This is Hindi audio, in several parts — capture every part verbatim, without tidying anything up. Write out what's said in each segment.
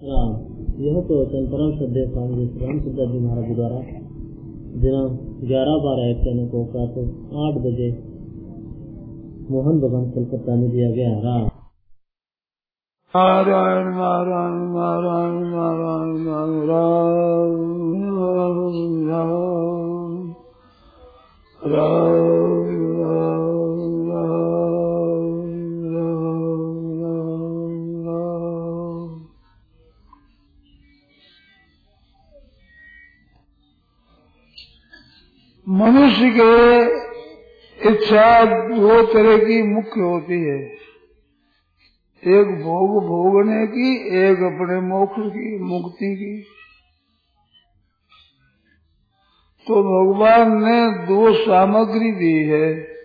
राम यह तो वचन परम श्रद्धेय स्वामी श्री राम सिद्धार्थ जी महाराज द्वारा दिनांक ग्यारह बारह इक्यावन को प्रातः आठ बजे मोहन भवन कलकत्ता में दिया गया। राम नारायण नारायण नारायण नारायण नारायण राम। मनुष्य के इच्छा दो तरह की मुख्य होती है, एक भोग भोगने की, एक अपने मोक्ष की, मुक्ति की। तो भगवान ने दो सामग्री दी है।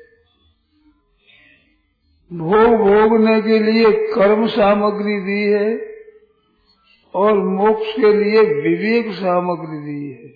भोग भोगने के लिए कर्म सामग्री दी है और मोक्ष के लिए विवेक सामग्री दी है।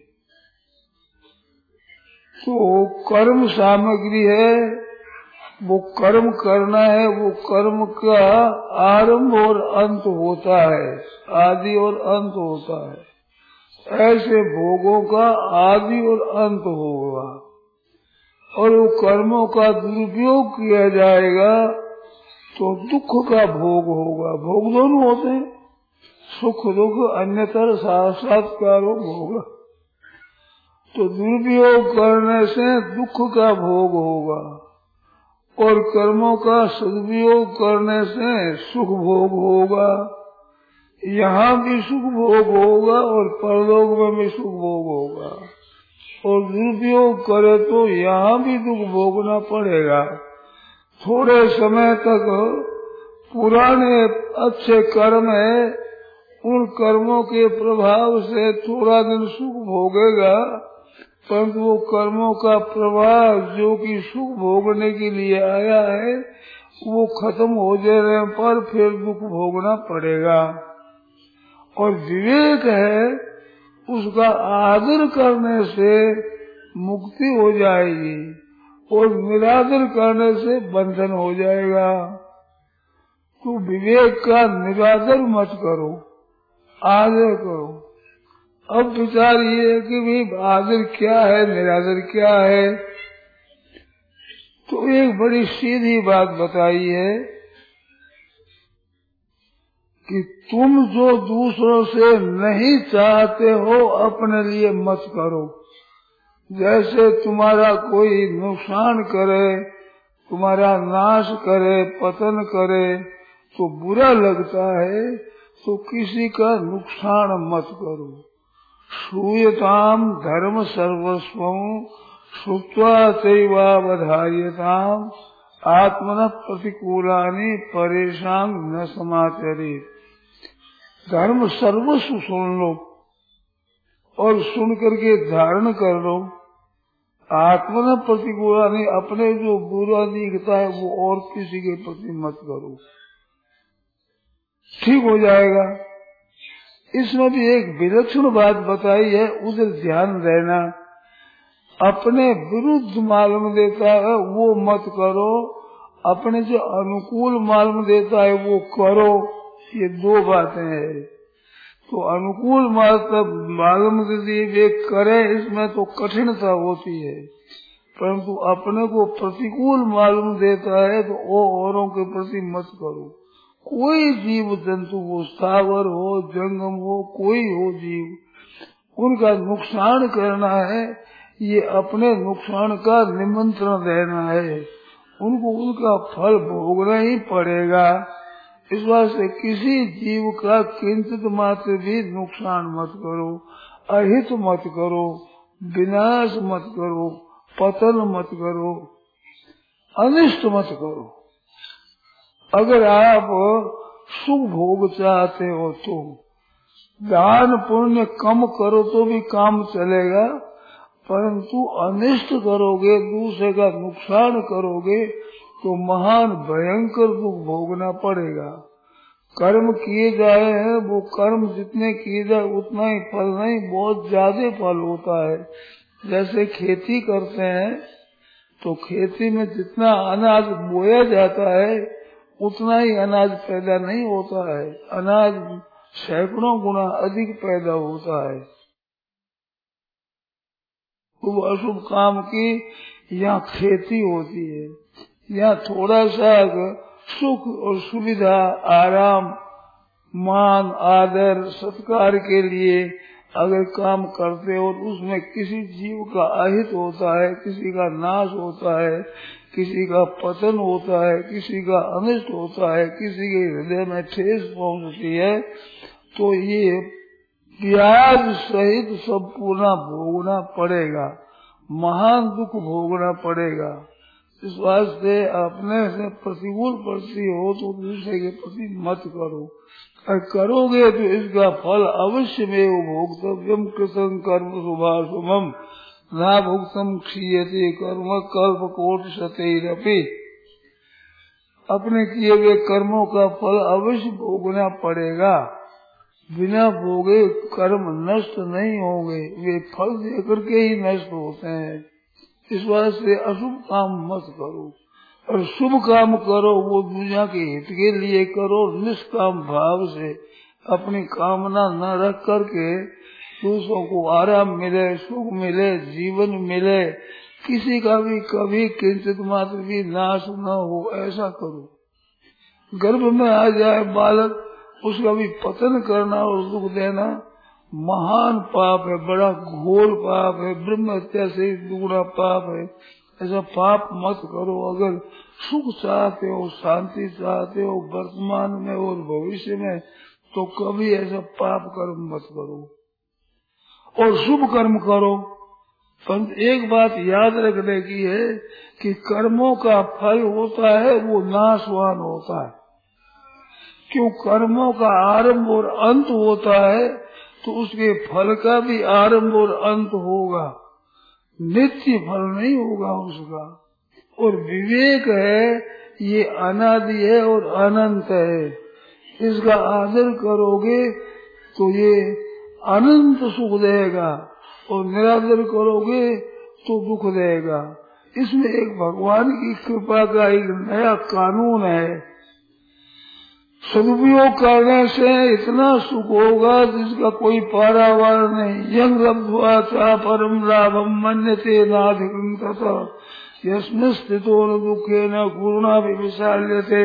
तो कर्म सामग्री है, वो कर्म करना है, वो कर्म का आरंभ और अंत होता है, आदि और अंत होता है। ऐसे भोगों का आदि और अंत होगा और वो कर्मों का दुरुपयोग किया जाएगा तो दुख का भोग होगा। भोग दोनों होते हैं, सुख दुख, अन्यतर साक्षात्कार होगा। तो दुरुपयोग करने से दुख का भोग होगा और कर्मों का सदुपयोग करने से सुख भोग होगा। यहाँ भी सुख भोग होगा और परलोक में भी सुख भोग होगा। और दुरुपयोग करे तो यहाँ भी दुख भोगना पड़ेगा। थोड़े समय तक पुराने अच्छे कर्म है, उन कर्मों के प्रभाव से थोड़ा दिन सुख भोगेगा, परंतु वो कर्मों का प्रभाव जो कि सुख भोगने के लिए आया है वो खत्म हो जाने पर फिर दुख भोगना पड़ेगा। और विवेक है, उसका आदर करने से मुक्ति हो जाएगी और निरादर करने से बंधन हो जाएगा। तो विवेक का निरादर मत करो, आदर करो। अब विचार ये है कि भाई आदर क्या है, निरादर क्या है। तो एक बड़ी सीधी बात बताई है कि तुम जो दूसरों से नहीं चाहते हो अपने लिए मत करो। जैसे तुम्हारा कोई नुकसान करे, तुम्हारा नाश करे, पतन करे तो बुरा लगता है, तो किसी का नुकसान मत करो। श्रूयताम धर्म सर्वस्वं श्रुत्वा चैवावधार्यताम आत्मनः प्रतिकूलानि परेशान न समाचरेत्। धर्म सर्वस्व सुन लो और सुन करके धारण कर लो। आत्मनः प्रतिकूलानि, अपने जो बुरा दिखता है वो और किसी के प्रति मत करो, ठीक हो जाएगा। इसमें भी एक विलक्षण बात बताई है, उधर ध्यान देना। अपने विरुद्ध मालूम देता है वो मत करो, अपने जो अनुकूल मालूम देता है वो करो। ये दो बातें हैं। तो अनुकूल मालूम देती वे करे, इसमें तो कठिनता होती है, परंतु अपने को प्रतिकूल मालूम देता है तो वो औरों के प्रति मत करो। कोई जीव जंतु हो, स्थावर हो, जंगम हो, कोई हो जीव, उनका नुकसान करना है, ये अपने नुकसान का निमंत्रण देना है। उनको उनका फल भोगना ही पड़ेगा। इस बात से किसी जीव का किंचित मात्र भी नुकसान मत करो, अहित मत करो, विनाश मत करो, पतन मत करो, अनिष्ट मत करो। अगर आप सुख भोग चाहते हो तो दान पुण्य कम करो तो भी काम चलेगा, परंतु अनिष्ट करोगे, दूसरे का नुकसान करोगे तो महान भयंकर दुख भोगना पड़ेगा। कर्म किए जाए हैं, वो कर्म जितने किए जाए उतना ही फल नहीं, बहुत ज्यादा फल होता है। जैसे खेती करते हैं तो खेती में जितना अनाज बोया जाता है उतना ही अनाज पैदा नहीं होता है। अनाज सैकड़ों गुना अधिक पैदा होता है। वो अशुभ काम की यहाँ खेती होती है, यहाँ थोड़ा सा सुख और सुविधा, आराम, मान, आदर, सत्कार के लिए अगर काम करते हो तो उसमें किसी जीव का अहित होता है, किसी का नाश होता है, किसी का पतन होता है, किसी का अनिष्ट होता है, किसी के हृदय में ठेस पहुंचती है, तो ये ब्याज सहित सब पूरा भोगना पड़ेगा, महान दुख भोगना पड़ेगा। इस वास्ते अपने से प्रतिकूल प्रति हो तो दूसरे के प्रति मत करो, और करोगे तो इसका फल अवश्य में भोक्तव्यम कृतं कर्म शुभाशुभम ना भुक्तम क्षीयते कर्म कल्प कोट शतैरपि। अपने किए हुए कर्मों का फल अवश्य भोगना पड़ेगा, बिना भोगे कर्म नष्ट नहीं होंगे, वे फल देकर के ही नष्ट होते हैं। इस वास्ते अशुभ काम मत करो और शुभ काम करो, वो दुनिया के हित के लिए करो, निष्काम भाव से, अपनी कामना न रख करके दूसरों को आराम मिले, सुख मिले, जीवन मिले, किसी का भी कभी किंचित मात्र भी नाश न हो, ऐसा करो। गर्भ में आ जाए बालक, उसका भी पतन करना और दुख देना महान पाप है, बड़ा घोर पाप है, ब्रह्म हत्या से दुगना पाप है। ऐसा पाप मत करो। अगर सुख चाहते हो, शांति चाहते हो वर्तमान में और भविष्य में, तो कभी ऐसा पाप कर्म मत करो और शुभ कर्म करो। परंतु एक बात याद रखने की है कि कर्मों का फल होता है वो नाशवान होता है। क्यों? कर्मों का आरंभ और अंत होता है, तो उसके फल का भी आरंभ और अंत होगा, नित्य फल नहीं होगा उसका। और विवेक है ये अनादि है और अनंत है, इसका आदर करोगे तो ये अनंत सुख देगा, और निरादर करोगे तो दुख देगा। इसमें एक भगवान की कृपा का एक नया कानून है। सदुपयोग करने से इतना सुख होगा जिसका कोई पारावार नहीं। यंग लब्ध्वा चा परम लाभम मन्यते नाधिकं तथा यस्मिन् स्थितो न दुखे न गुरुणा विशाल्यते।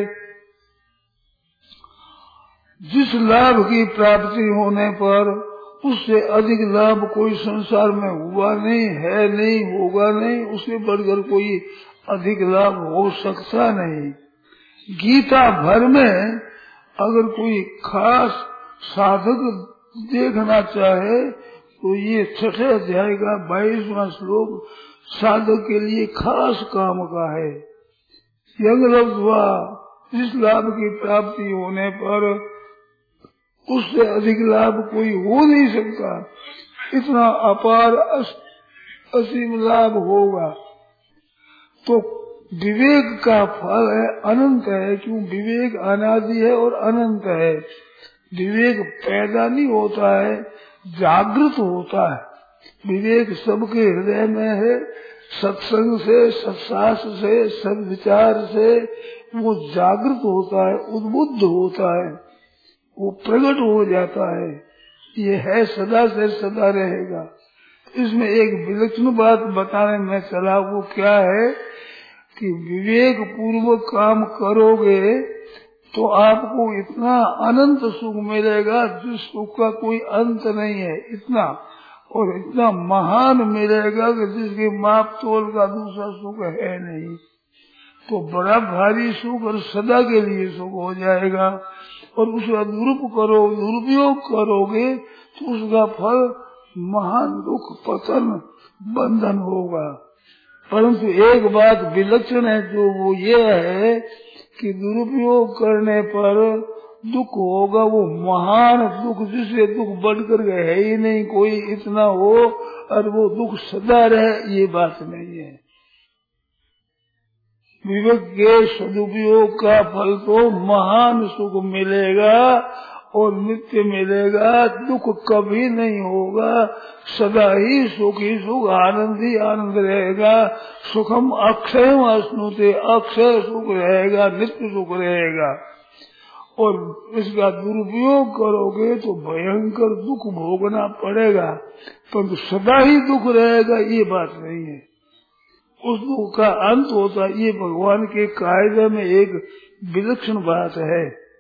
जिस लाभ की प्राप्ति होने पर उससे अधिक लाभ कोई संसार में हुआ नहीं है, नहीं होगा नहीं, उससे बढ़कर कोई अधिक लाभ हो सकता नहीं। गीता भर में अगर कोई खास साधक देखना चाहे तो ये छठे अध्याय का बाईसवां श्लोक साधक के लिए खास काम का है। यंग लब्ध्वा, इस लाभ की प्राप्ति होने पर उससे अधिक लाभ कोई हो नहीं सकता, इतना अपार असीम लाभ होगा। तो विवेक का फल है अनंत है। क्यों? विवेक अनादि है और अनंत है। विवेक पैदा नहीं होता है, जागृत होता है। विवेक सबके हृदय में है। सत्संग से, सत्शास्त्र से, सद्विचार से वो जागृत होता है, उद्बुद्ध होता है, वो प्रकट हो जाता है। ये है, सदा से सदा रहेगा। इसमें एक विलक्षण बात बताने में चला, वो क्या है कि विवेक पूर्वक काम करोगे तो आपको इतना अनंत सुख मिलेगा जिस सुख का कोई अंत नहीं है, इतना और इतना महान मिलेगा कि जिसके माप तोल का दूसरा सुख है नहीं। तो बड़ा भारी सुख और सदा के लिए सुख हो जाएगा। और उसका दुरुप करो, दुरुपयोग करोगे तो उसका फल महान दुख, पतन, बंधन होगा। परंतु एक बात विलक्षण है, जो वो ये है कि दुरुपयोग करने पर दुख होगा, वो महान दुख जिससे दुख बढ़कर के है ही नहीं कोई इतना हो और वो दुख सदा रहे, ये बात नहीं है। विवेक के सदुपयोग का फल तो महान सुख मिलेगा और नित्य मिलेगा, दुख कभी नहीं होगा, सदा ही सुख ही सुख, आनंद ही आनंद रहेगा। सुखम अक्षय अश्नुते, अक्षय सुख रहेगा, नित्य सुख रहेगा। और इसका दुरुपयोग करोगे तो भयंकर दुख भोगना पड़ेगा, परंतु सदा ही दुख रहेगा ये बात नहीं है। उस दुख का अंत होता, ये भगवान के कायदे में एक विलक्षण बात है।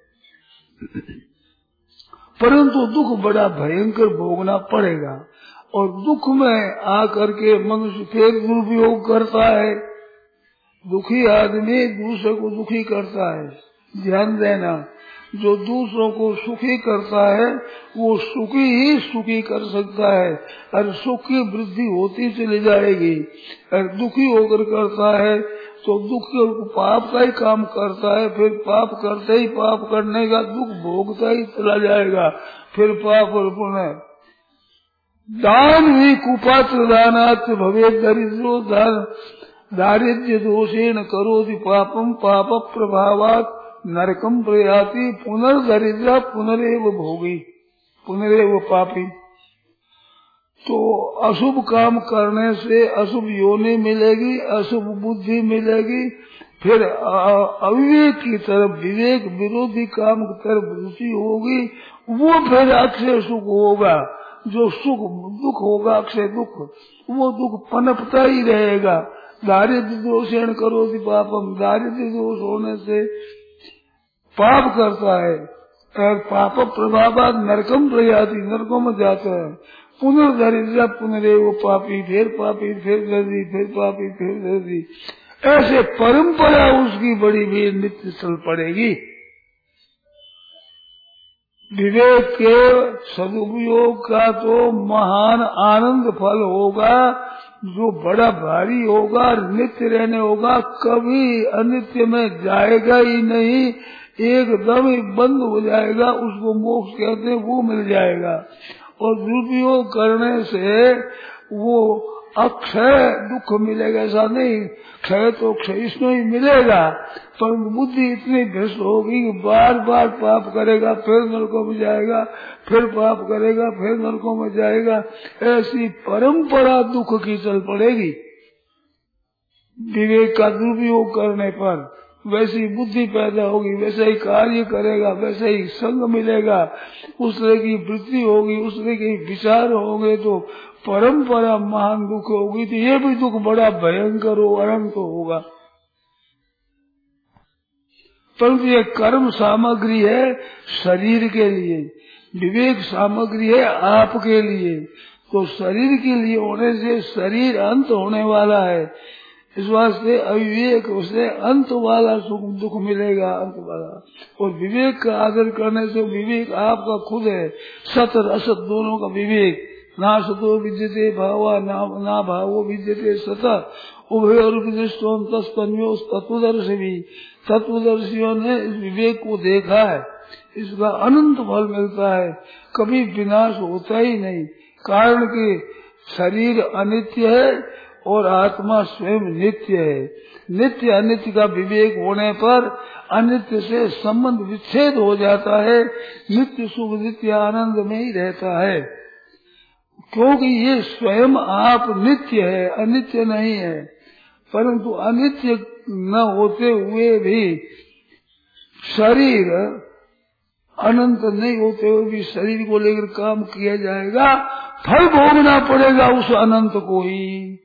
परंतु दुख बड़ा भयंकर भोगना पड़ेगा, और दुख में आकर के मनुष्य फिर दुरुपयोग करता है। दुखी आदमी दूसरे को दुखी करता है। ध्यान देना, जो दूसरों को सुखी करता है वो सुखी ही सुखी कर सकता है, और सुख की वृद्धि होती चली जाएगी। और दुखी होकर करता है तो दुख के पाप का ही काम करता है, फिर पाप करते ही पाप करने का दुख भोगता ही चला जाएगा, फिर पाप और पुण्य। दान ही कुपात्र दानात् भवे दरिद्रो दान दारिद्र्य दोषेण करोति पापम पाप प्रभावात् नरकम प्रयाति पुनर्दरिद्र पुनरेव भोगी पुनरेव पापी। तो अशुभ काम करने से अशुभ योनि मिलेगी, अशुभ बुद्धि मिलेगी, फिर अविवेक की तरफ विवेक विरोधी काम की तरफ रुचि होगी, वो फिर अक्षय सुख होगा। जो सुख दुख होगा अक्षय दुख, वो दुख पनपता ही रहेगा। दारिद्र्य दोषेण करोति पापम, दारिद्र्य दोष होने से पाप करता है, और पाप प्रभाव नरकम प्रयाति, नरकों में जाता है। पुनर्दरिद्र पुनरेव पापी, फिर पापी फिर दर्दी, फिर पापी फिर दर्दी, ऐसे परंपरा उसकी बड़ी भी नित्य चल पड़ेगी। विवेक के सदुपयोग का तो महान आनंद फल होगा, जो बड़ा भारी होगा, नित्य रहने होगा, कभी अनित्य में जाएगा ही नहीं, एकदम ही बंद हो जाएगा। उसको मोक्ष कहते हैं, वो मिल जाएगा। और दुरुपयोग करने से वो अक्षय दुख मिलेगा ऐसा नहीं, क्षय तो क्षयिष्णु ही मिलेगा, पर बुद्धि इतनी भ्रष्ट होगी कि बार बार पाप करेगा, फिर नरकों में जाएगा, फिर पाप करेगा, फिर नरकों में जाएगा। ऐसी परंपरा दुख की चल पड़ेगी। विवेक का दुरुपयोग करने पर वैसी बुद्धि पैदा होगी, वैसे ही कार्य करेगा, वैसे ही संग मिलेगा, उस तरह की वृत्ति होगी, उस तरह के विचार होंगे, तो परंपरा महान दुख होगी। तो ये भी दुख बड़ा भयंकर हो, अनंत होगा। परंतु ये कर्म सामग्री है शरीर के लिए, विवेक सामग्री है आपके लिए। तो शरीर के लिए होने से शरीर अंत होने वाला है, इस वास्ते अविवेक उसे अंत वाला सुख दुख मिलेगा, अंत वाला। और विवेक का आदर करने से, विवेक आपका खुद है, सत और असत दोनों का विवेक। ना सतो विद्यते भावा ना, ना भावो विद्यते सत, उभय और विदिष्टों तस्तन्यो तत्वदर्शी। तत्वदर्शियों ने इस विवेक को देखा है, इसका अनंत फल मिलता है, कभी विनाश होता ही नहीं। कारण कि शरीर अनित्य है और आत्मा स्वयं नित्य है। नित्य अनित्य का विवेक होने पर अनित्य से संबंध विच्छेद हो जाता है, नित्य सुख नित्य आनंद में ही रहता है। क्योंकि ये स्वयं आप नित्य है, अनित्य नहीं है। परंतु अनित्य न होते हुए भी शरीर अनंत नहीं होते हुए भी शरीर को लेकर काम किया जाएगा, फल भोगना पड़ेगा उस अनंत को ही।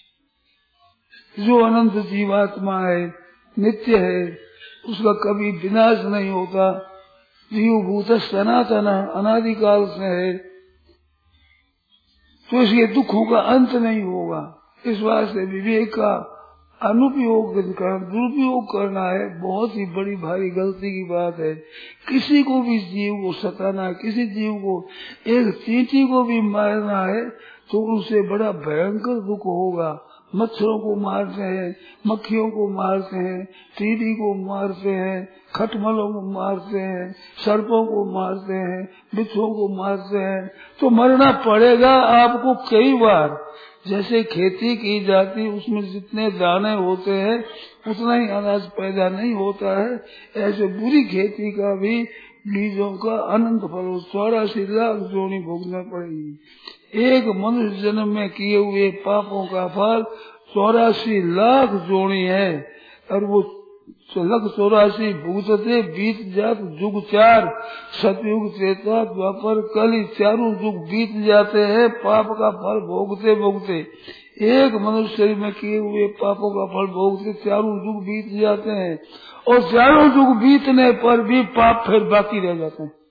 जो अनंत जीवात्मा है, नित्य है, उसका कभी विनाश नहीं होता। जीव भूत सनातन अनादिकाल से है, तो इसके दुखों का अंत नहीं होगा। इस वास्ते विवेक का अनुपयोग करना, दुरुपयोग करना है, बहुत ही बड़ी भारी गलती की बात है। किसी को भी जीव को सताना, किसी जीव को एक चींटी को भी मारना है तो उनसे बड़ा भयंकर दुख होगा। मच्छरों को मारते हैं, मक्खियों को मारते हैं, टीडी को मारते हैं, खटमलों को मारते हैं, सर्पों को मारते हैं, बिच्छुओं को मारते हैं, तो मरना पड़ेगा आपको कई बार। जैसे खेती की जाती, उसमें जितने दाने होते हैं उतना ही अनाज पैदा नहीं होता है, ऐसे बुरी खेती का भी बीजों का अनंत फल चौरासी लाख जोनी भोगना पड़ेगी। एक मनुष्य जन्म में किए हुए पापों का फल चौरासी लाख जोनी है, और वो तो लख चौरासी भुगतते बीत जात जुग चार, सतयुग त्रेता द्वापर कल, चारों जुग बीत जाते हैं पाप का फल भोगते भोगते। एक मनुष्य शरीर में किए हुए पापों का फल भोगते चारों जुग बीत जाते हैं, और चारों जुग बीतने पर भी पाप फिर बाकी रह जाते हैं।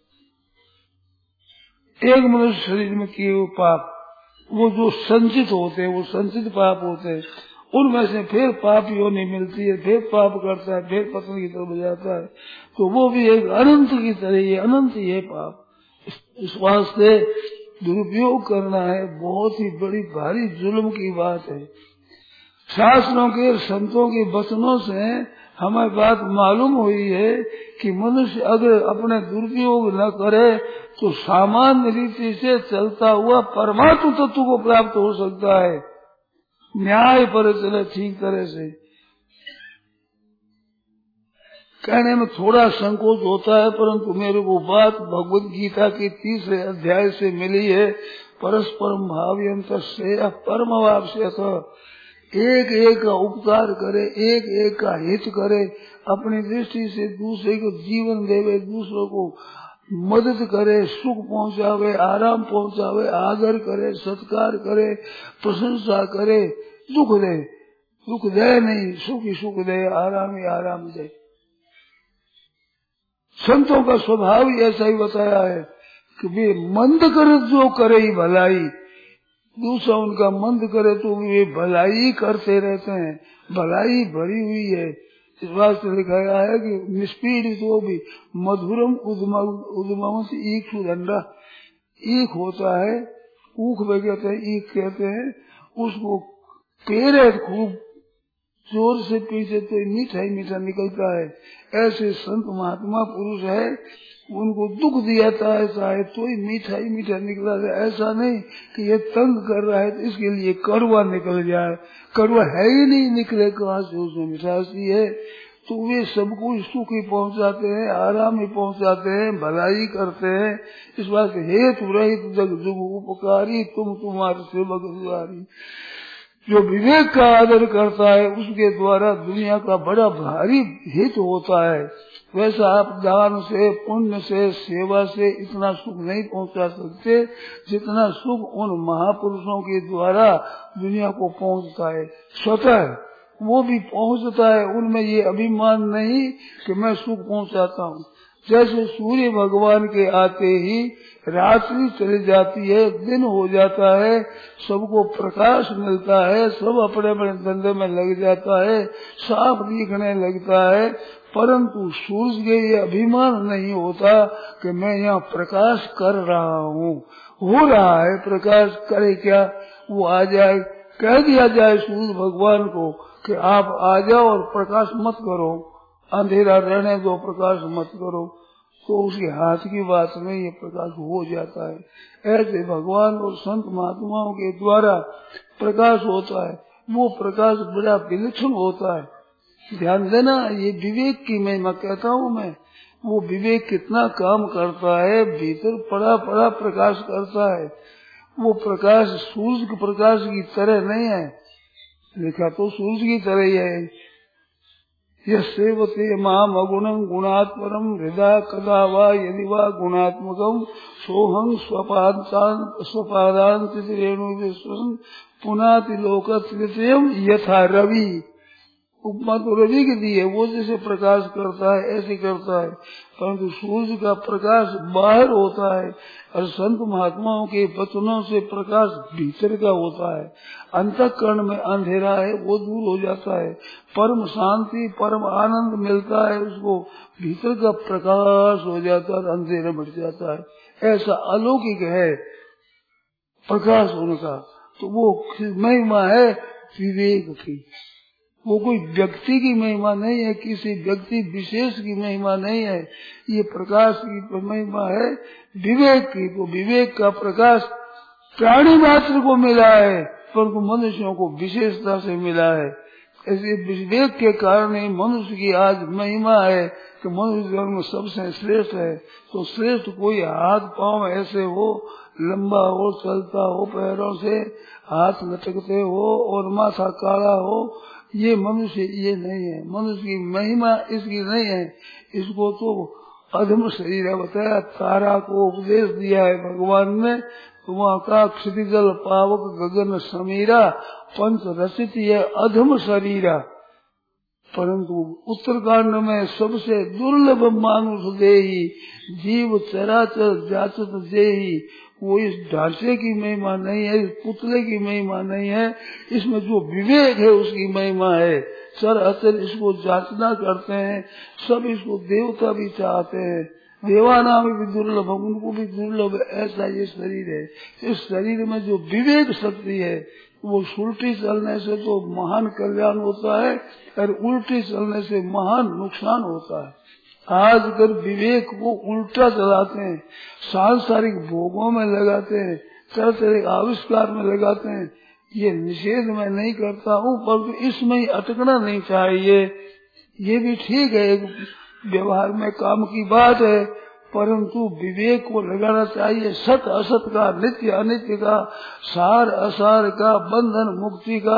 एक मनुष्य शरीर में किए हुए पाप, वो जो संचित होते हैं, वो संचित पाप होते हैं, उनमें से फिर पाप योनि मिलती है, फिर पाप करता है, फिर पतन की तरफ जाता है, तो वो भी एक अनंत की तरह ही अनंत ही है पाप। इस वास्ते दुरुपयोग करना है बहुत ही बड़ी भारी जुल्म की बात है। शास्त्रों के संतों के वचनों से हमें बात मालूम हुई है कि मनुष्य अगर अपने दुरुपयोग न करे तो सामान्य रीति से चलता हुआ परमात्म तत्व को प्राप्त हो सकता है, न्याय पर चले ठीक तरह से। कहने में थोड़ा संकोच होता है, परंतु मेरे को बात भगवत गीता के तीसरे अध्याय से मिली है। परस्परम भावयंत से परम भाव से एक एक का उपकार करे, एक एक का हित करे, अपनी दृष्टि से दूसरे को जीवन देवे, दूसरों को मदद करे, सुख पहुंचावे, आराम पहुंचावे, आदर करे, सत्कार करे, प्रशंसा करे, दुख दे, दुख दे नहीं, सुख ही सुख दे, आराम ही आराम दे। संतों का स्वभाव ही ऐसा ही बताया है कि वे मंद करे जो करे ही भलाई, दूसरा उनका मंद करे तो वे भलाई करते रहते हैं, भलाई भरी हुई है। इस बात से लिखा गया है कि निष्पीड़ित तो भी मधुरम उद्मवंत ईख सुदंडा, ईख होता है, ऊख में कहते हैं, ईख कहते हैं, उसको पेरे खूब जोर से पीछे तो मीठा ही मीठा निकलता है। ऐसे संत महात्मा पुरुष है, उनको दुख दिया है चाहे तो ही मीठा ही मीठा निकला है। ऐसा नहीं कि ये तंग कर रहा है तो इसके लिए कड़वा निकल जाए, कड़वा है ही नहीं, निकले कहाँ से, उसमें मिठासी है। तो वे सबको सुख ही पहुँचाते हैं, आराम ही पहुँचाते हैं, भलाई करते हैं। इस बात से हेतु रहित जग जुग उपकारी, तुम तुम्हारे सेवक दुआरी। जो विवेक का आदर करता है उसके द्वारा दुनिया का बड़ा भारी हित होता है। वैसा आप दान से, पुण्य से, सेवा से इतना सुख नहीं पहुंचा सकते जितना सुख उन महापुरुषों के द्वारा दुनिया को पहुंचता है। स्वतः वो भी पहुंचता है, उनमें ये अभिमान नहीं कि मैं सुख पहुंचाता हूँ। जैसे सूर्य भगवान के आते ही रात्रि चली जाती है, दिन हो जाता है, सबको प्रकाश मिलता है, सब अपने अपने धंधे में लग जाता है, साफ दिखने लगता है, परंतु सूर्य के ये अभिमान नहीं होता कि मैं यहाँ प्रकाश कर रहा हूँ। हो रहा है प्रकाश, करे क्या, वो आ जाए, कह दिया जाए सूर्य भगवान को कि आप आ जाओ और प्रकाश मत करो, अंधेरा रहने दो, प्रकाश मत करो, तो उसके हाथ की बात में ये प्रकाश हो जाता है। ऐसे भगवान और संत महात्माओं के द्वारा प्रकाश होता है, वो प्रकाश बड़ा विलक्षण होता है। ध्यान देना, ये विवेक की महिमा कहता हूँ मैं। वो विवेक कितना काम करता है, भीतर पड़ा पड़ा प्रकाश करता है। वो प्रकाश सूर्य के प्रकाश की तरह नहीं है, लिखा तो सूर्य की तरह ही है। यस्सेवते माम अगुणं गुणात्मरं हृदय कदा वा यदि वा गुणात्मकं सोहं स्वपादांत स्वपादांत रेणु विश्वं पुनाति लोकत्रयं यथा रवि। उपमा तो रवि की दी है, वो जैसे प्रकाश करता है ऐसे करता है, परंतु सूर्य का प्रकाश बाहर होता है और संत महात्माओं के वचनों से प्रकाश भीतर का होता है। अंतःकरण में अंधेरा है वो दूर हो जाता है, परम शांति परम आनंद मिलता है उसको, भीतर का प्रकाश हो जाता है, अंधेरा मिट जाता है। ऐसा अलौकिक है प्रकाश उनका। तो वो महिमा है विवेक की, वो कोई व्यक्ति की महिमा नहीं है, किसी व्यक्ति विशेष की महिमा नहीं है, ये प्रकाश की महिमा है विवेक की। तो विवेक का प्रकाश प्राणी मात्र को मिला है, परंतु मनुष्यों को विशेषता से मिला है। ऐसे विवेक के कारण ही मनुष्य की आज महिमा है कि मनुष्य धर्म में सबसे श्रेष्ठ है। तो श्रेष्ठ कोई हाथ पांव ऐसे हो, लंबा हो, चलता हो, पैरों से हाथ लटकते हो और माथा काला हो, ये मनुष्य ये नहीं है, मनुष्य की महिमा इसकी नहीं है। इसको तो अधम शरीर बताया। तारा को उपदेश दिया है भगवान ने, वहाँ का क्षितिजल पावक गगन समीरा पंच रचित ये अधम शरीरा। परंतु उत्तरकांड में सबसे दुर्लभ मानुष देही जीव चराचर जाचत देही, वो इस ढांचे की महिमा नहीं है, इस पुतले की महिमा नहीं है, इसमें जो विवेक है उसकी महिमा है। सर अचर इसको जांचना करते हैं, सब इसको देवता भी चाहते हैं, देवाना में भी दुर्लभ, उनको भी दुर्लभ, ऐसा ये शरीर है। इस शरीर में जो विवेक शक्ति है वो उल्टी चलने से तो महान कल्याण होता है और उल्टी चलने से महान नुकसान होता है। आज कर विवेक को उल्टा चलाते हैं, सांसारिक भोगों में लगाते हैं, तरह तरह आविष्कार में लगाते हैं। ये निषेध मैं नहीं करता हूँ, पर इसमें ही अटकना नहीं चाहिए। ये भी ठीक है, एक व्यवहार में काम की बात है, परंतु विवेक को लगाना चाहिए। सत असत का, नित्य अनित्य का, सार असार का, बंधन मुक्ति का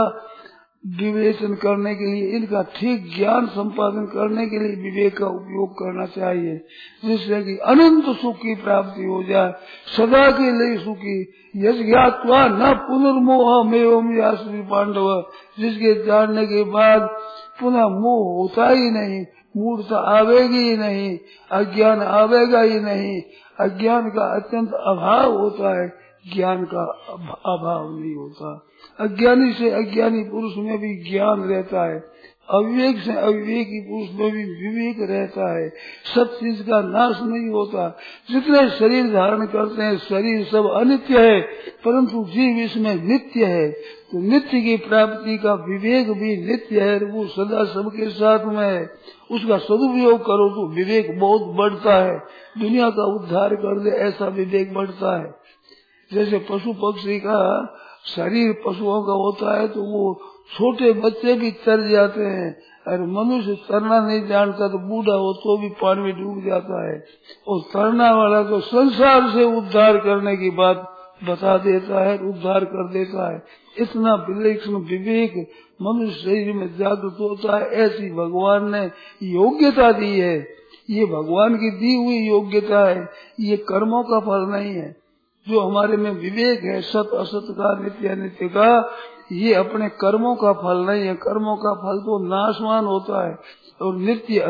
विवेचन करने के लिए, इनका ठीक ज्ञान संपादन करने के लिए विवेक का उपयोग करना चाहिए, जिससे कि अनंत सुख की प्राप्ति हो जाए, सदा के लिए सुखी। यज्ञात्वा न पुनर्मोह मेवम याश्री पांडव, जिसके जानने के बाद पुनः मोह होता ही नहीं, मूर्ता आवेगी ही नहीं, अज्ञान आवेगा ही नहीं। अज्ञान का अत्यंत अभाव होता है, ज्ञान का अभाव नहीं होता। अज्ञानी से अज्ञानी पुरुष में भी ज्ञान रहता है, अविवेक से अविवेकी पुरुष में भी विवेक रहता है। सब चीज का नाश नहीं होता। जितने शरीर धारण करते हैं, शरीर सब अनित्य है, परंतु जीव इसमें नित्य है। तो नित्य की प्राप्ति का विवेक भी नित्य है, वो सदा सबके साथ में है। उसका सदुपयोग करो तो विवेक बहुत बढ़ता है, दुनिया का उद्धार कर दे ऐसा विवेक बढ़ता है। जैसे पशु पक्षी का शरीर पशुओं का होता है तो वो छोटे बच्चे भी तर जाते हैं, और मनुष्य तरना नहीं जानता तो बूढ़ा हो तो भी पानी में डूब जाता है। और तरना वाला तो संसार से उद्धार करने की बात बता देता है, उद्धार कर देता है। इतना विलक्षण विवेक मनुष्य शरीर में जागृत होता है, ऐसी भगवान ने योग्यता दी है। ये भगवान की दी हुई योग्यता है, ये कर्मों का फल नहीं है। जो हमारे में विवेक है सत असत का, नित्य अनित्य का, ये अपने कर्मों का फल नहीं है। कर्मों का फल तो नाशवान होता है, और नित्य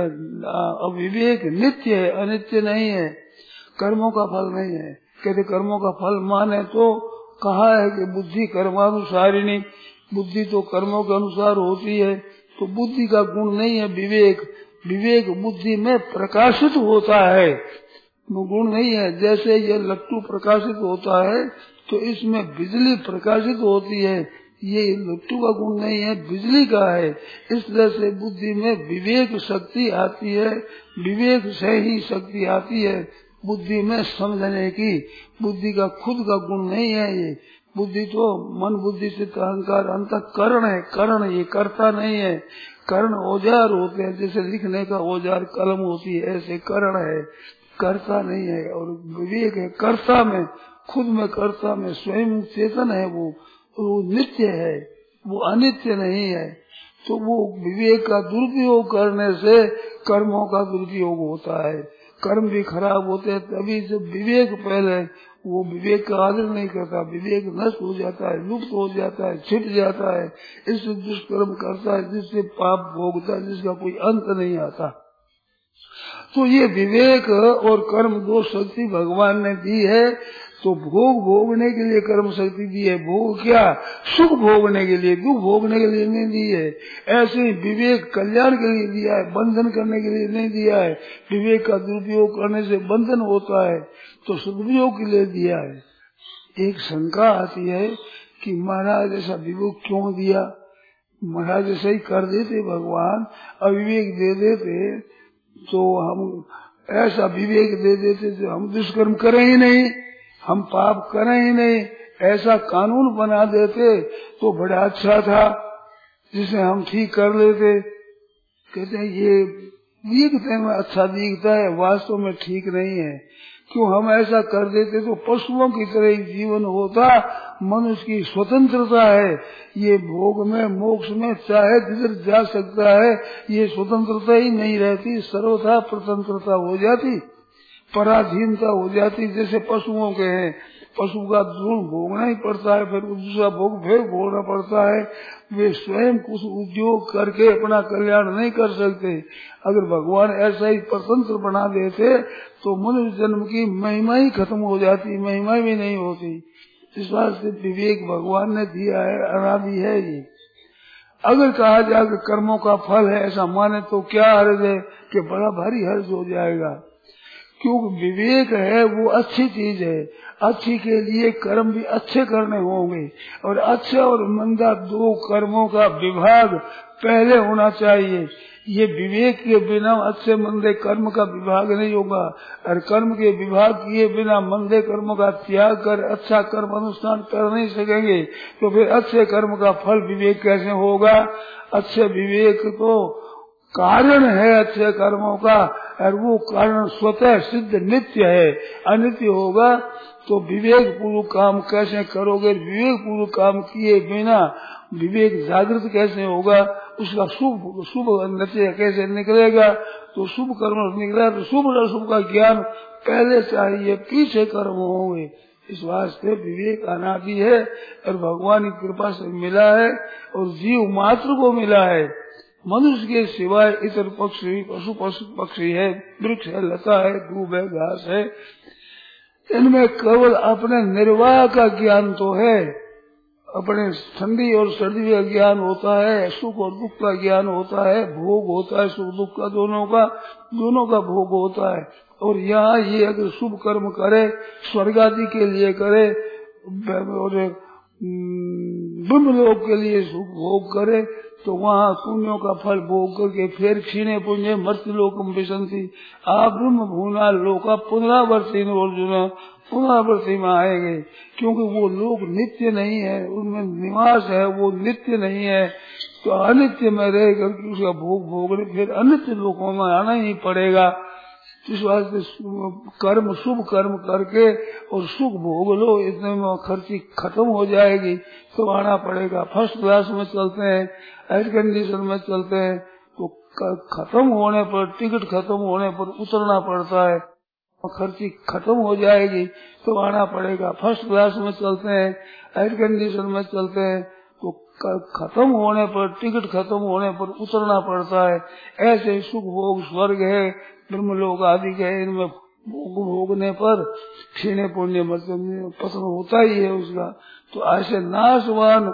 विवेक नित्य है, अनित्य नहीं है, कर्मों का फल नहीं है। कहते कर्मों का फल माने तो कहा है कि बुद्धि कर्मानुसारिणी, बुद्धि तो कर्मों के अनुसार होती है, तो बुद्धि का गुण नहीं है विवेक। विवेक बुद्धि में प्रकाशित होता है, वो गुण नहीं है। जैसे ये लट्टू प्रकाशित होता है तो इसमें बिजली प्रकाशित होती है, ये लट्टू का गुण नहीं है, बिजली का है। इस तरह से बुद्धि में विवेक शक्ति आती है, विवेक से ही शक्ति आती है बुद्धि में समझने की। बुद्धि का खुद का गुण नहीं है ये। बुद्धि तो मन बुद्धि से अहंकार अंतःकरण है, करण ये करता नहीं है। करण औजार होते हैं, जैसे लिखने का औजार कलम होती है, ऐसे करण है, करता नहीं है। और विवेक है कर्ता में, खुद में कर्ता में स्वयं चेतन है, वो वो नित्य है, वो अनित्य नहीं है। तो वो विवेक का दुरुपयोग करने से कर्मों का दुरुपयोग होता है, कर्म भी खराब होते हैं। तभी जब विवेक पहले, वो विवेक का आदर नहीं करता, विवेक नष्ट हो जाता है, लुप्त हो जाता है, छिट जाता है, इससे दुष्कर्म करता है, जिससे पाप भोगता है, जिसका कोई अंत नहीं आता। तो ये विवेक और कर्म दो शक्ति भगवान ने दी है। तो भोग भोगने के लिए कर्म शक्ति दी है। भोग क्या? सुख भोगने के लिए, दुख भोगने के लिए नहीं दी है। ऐसे ही विवेक कल्याण के लिए दिया है, बंधन करने के लिए नहीं दिया है। विवेक का दुरुपयोग करने से बंधन होता है, तो सदुपयोग के लिए दिया है। एक शंका आती है कि महाराज ऐसा विवेक क्यों दिया? महाराज ऐसा ही कर देते भगवान, अविवेक दे देते तो हम ऐसा विवेक दे देते तो हम दुष्कर्म करें ही नहीं, हम पाप करें ही नहीं, ऐसा कानून बना देते तो बड़ा अच्छा था, जिसे हम ठीक कर लेते। कहते हैं ये दिखते में अच्छा दिखता है, वास्तव में ठीक नहीं है। क्यों हम ऐसा कर देते तो पशुओं की तरह ही जीवन होता। मनुष्य की स्वतंत्रता है, ये भोग में मोक्ष में चाहे जिधर जा सकता है, ये स्वतंत्रता ही नहीं रहती, सर्वथा स्वतंत्रता हो जाती, पराधीनता हो जाती। जैसे पशुओं के हैं, पशु का ऋण भोगना ही पड़ता है, फिर दूसरा भोग फिर भोगना पड़ता है। वे स्वयं कुछ उद्योग करके अपना कल्याण नहीं कर सकते। अगर भगवान ऐसा ही स्वतंत्र बना देते तो मनुष्य जन्म की महिमा ही खत्म हो जाती, महिमा भी नहीं होती। इस बात से विवेक भगवान ने दिया है, अनादि है ये। अगर कहा जाए कि कर्मों का फल है ऐसा माने तो क्या हर्ज है कि बड़ा भारी हर्ज हो जाएगा। क्योंकि विवेक है वो अच्छी चीज है, अच्छी के लिए कर्म भी अच्छे करने होंगे, और अच्छे और मंदा दो कर्मों का विभाग पहले होना चाहिए। ये विवेक के बिना अच्छे मंदे कर्म का विभाग नहीं होगा, और कर्म के विभाग किए बिना मंदे कर्म का त्याग कर अच्छा कर्म अनुष्ठान कर नहीं सकेंगे, तो फिर अच्छे कर्म का फल विवेक कैसे होगा। अच्छे विवेक तो कारण है अच्छे कर्मों का, और वो कारण स्वतः सिद्ध नित्य है। अनित्य होगा तो विवेक पूर्वक काम कैसे करोगे। विवेक पूर्वक काम किए बिना विवेक जागृत कैसे होगा, उसका शुभ शुभ नतीजा कैसे निकलेगा। तो शुभ कर्म निकला तो शुभ और अशुभ का ज्ञान पहले चाहिए, पीछे कर्म होंगे। इस वास्ते विवेक अनादि है और भगवान की कृपा से मिला है और जीव मात्र को मिला है। मनुष्य के सिवाय इतर पक्षी पशु पशु पक्षी है, वृक्ष है, लता है, दूब है, घास है, इनमें केवल अपने निर्वाह का ज्ञान तो है, अपने ठंडी और सर्दी का ज्ञान होता है, सुख और दुख का ज्ञान होता है, भोग होता है सुख दुख का, दोनों का दोनों का भोग होता है। और यहाँ ये अगर शुभ कर्म करे, स्वर्ग आदि के लिए करे और ब्रह्मलोक के लिए सुख भोग करे, तो वहाँ पुण्यों का फल भोग करके फिर क्षीणे पुण्य मृत्यु लोकम विशंति आ ब्रह्म भूना लोका पुनरावर्ती अर्जुन पुनरावर्ती में आएंगे। क्योंकि वो लोग नित्य नहीं है, उनमें निवास है, वो नित्य नहीं है, तो अनित्य में रह करके उसका भोग भोगने फिर अनित्य लोकों में आना ही पड़ेगा। इस वास्ते कर्म शुभ कर्म करके और सुख भोग लो, इतने में खर्ची खत्म हो जाएगी तो आना पड़ेगा। फर्स्ट क्लास में चलते हैं, एयर कंडीशन में चलते हैं, तो खत्म होने पर टिकट खत्म होने पर उतरना पड़ता है, खर्ची खत्म हो जाएगी तो आना पड़ेगा। फर्स्ट क्लास में चलते हैं, एयर कंडीशन में चलते हैं, तो खत्म होने पर टिकट खत्म होने पर उतरना पड़ता है। ऐसे सुख भोग स्वर्ग है, ब्रह्मलोक आदि के, इनमें भोग भोगने पर क्षीणे पुण्य मतलब पतन होता ही है उसका। तो ऐसे नाशवान